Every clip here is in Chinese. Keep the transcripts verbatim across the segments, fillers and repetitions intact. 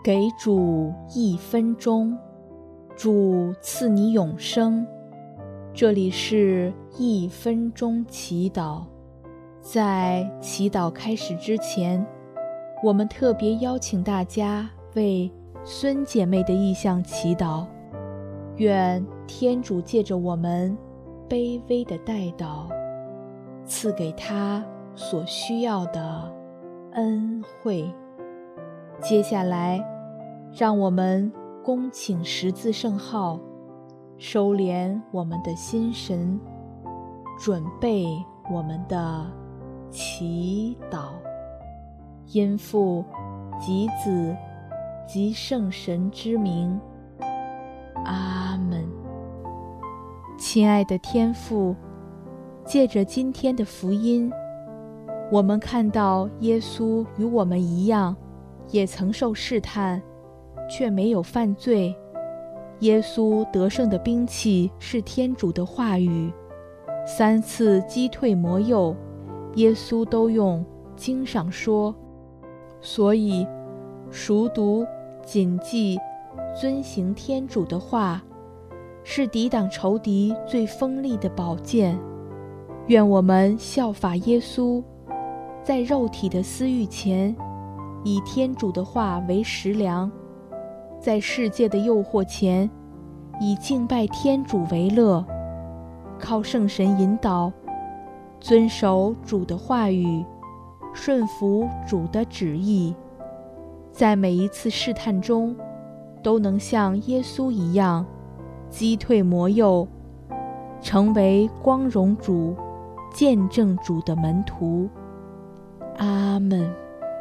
给主一分钟，主赐你永生。这里是一分钟祈祷。在祈祷开始之前，我们特别邀请大家为孙姐妹的意向祈祷，愿天主借着我们卑微的代祷，赐给她所需要的恩惠。接下来，让我们恭请十字圣号，收敛我们的心神，准备我们的祈祷。因父及子及圣神之名，阿们。亲爱的天父，借着今天的福音，我们看到耶稣与我们一样，也曾受试探，却没有犯罪。耶稣得胜的兵器是天主的话语，三次击退魔诱，耶稣都用经上说。所以熟读、谨记、遵行天主的话，是抵挡仇敌最锋利的宝剑。愿我们效法耶稣，在肉体的私欲前，以天主的话为食粮；在世界的诱惑前，以敬拜天主为乐。靠圣神引导，遵守主的话语，顺服主的旨意，在每一次试探中，都能像耶稣一样，击退魔诱，成为光荣主、见证主的门徒。阿们。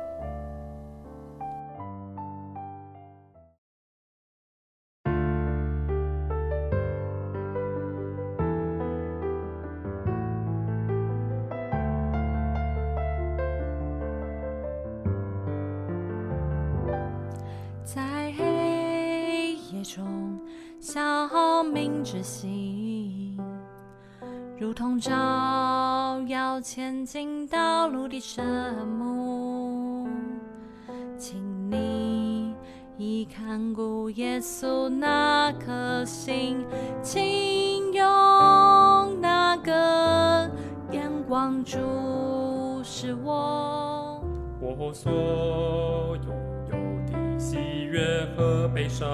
在黑夜中小明之心，如同照耀前进道路的圣幕，请你以看顾耶稣那颗心，请用那个眼光注视我， 我所拥有的喜悦和悲伤，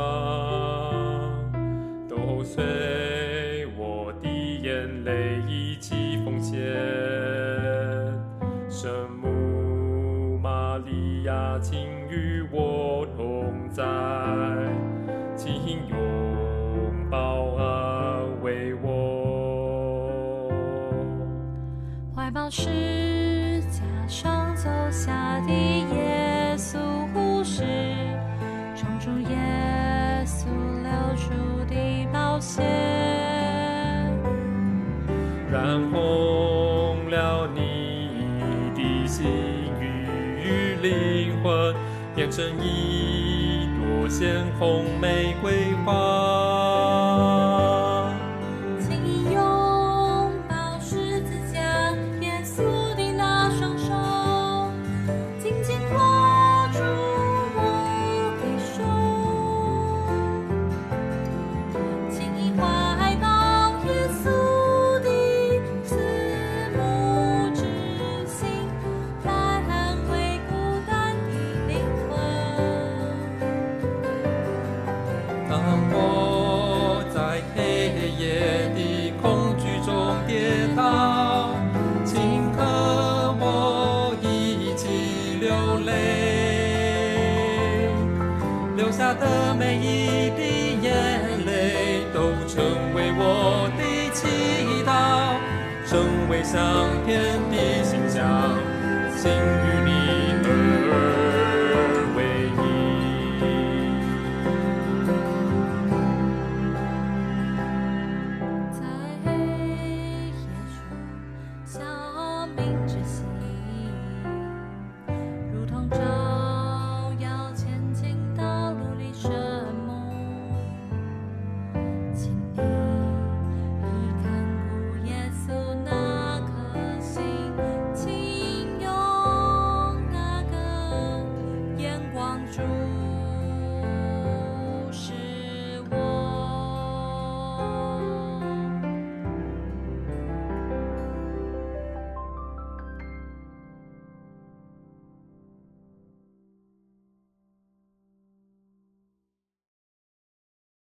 都随我的眼泪一起奉献。圣母玛利亚，请与我同在，请拥抱安慰我。 怀抱十架上走下的耶稣护士，冲出耶稣流出的宝血， 染红了你的心与灵魂，变成一朵鲜红玫瑰花。 请你拥抱十字架耶稣的那双手，紧紧握住我的手，请你怀抱耶稣的慈母之心，来安慰孤单的灵魂。 当我在黑夜的恐惧中跌倒，请和我一起流泪，流下的每一滴眼泪都成为我的祈祷，成为相片的形象，请